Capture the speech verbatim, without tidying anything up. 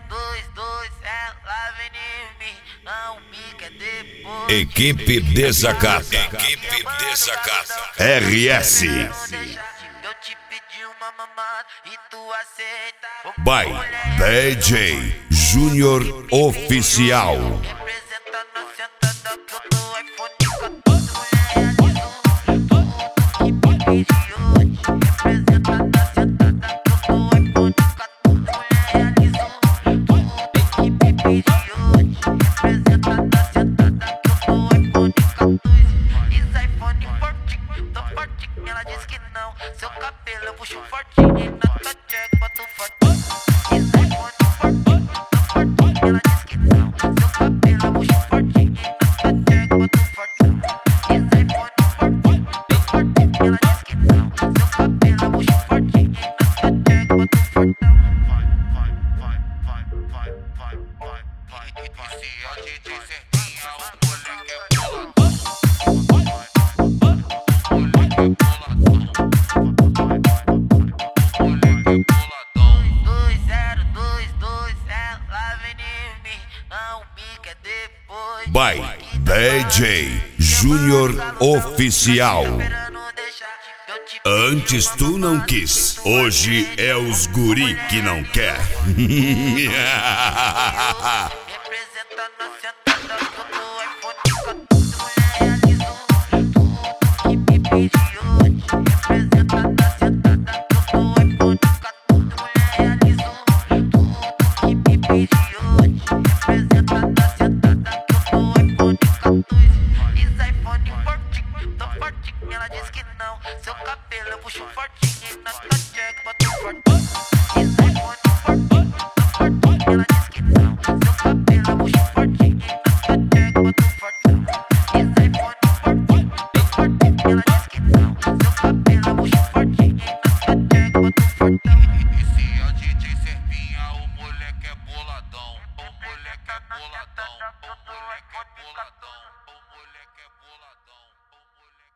dois, dois, ela vem em mim, não me quer depois. Equipe Desacato. Equipe Desacato. R S. Eu te pedi uma mamada e tu aceita. By D J Júnior Oficial. Representa na sentada que eu tô iPhone quatorze. Mulher ali zoom, representa na sentada que eu tô iPhone quatorze. Mulher ali zoom, equipe periode. Representa na sentada que eu tô iPhone quatorze. Isso iPhone forte, tô forte. Ela diz que não, seu cabelo eu puxo fortinho e na tua check boto forte. Isso iPhone forte, tô forte. Ela diz que não, seu cabelo eu puxo fortinho e na tua check boto forte. Isso iPhone forte, tô forte. Ela diz que não, seu cabelo eu puxo fortinho e na tua check boto forte. Vai, vai, vai, vai, vai, vai, vai, vai. E se a D J Serginha, o moleque é boladão. By D J Júnior Oficial. Antes tu não quis, hoje é os guri que não quer. Representa na sentada que eu tô iPhone quatorze. Mulher ali zoom, equipe periode. Representa na sentada que eu tô iPhone quatorze. Mulher ali zoom, equipe periode. Representa na sentada que eu tô iPhone quatorze. Isso iPhone forte, tô forte. Ela diz que não, seu cabelo eu puxo fortinho e na tua check boto forte. Isso iPhone forte, tô forte. Ela diz que não, seu cabelo eu puxo fortinho e na tua check boto forte. Isso iPhone forte, tô forte. Ela diz que não, seu cabelo eu puxo fortinho e na tua check boto forte. E se a D J Serginha, o moleque é boladão. O moleque é boladão. O moleque é boladão.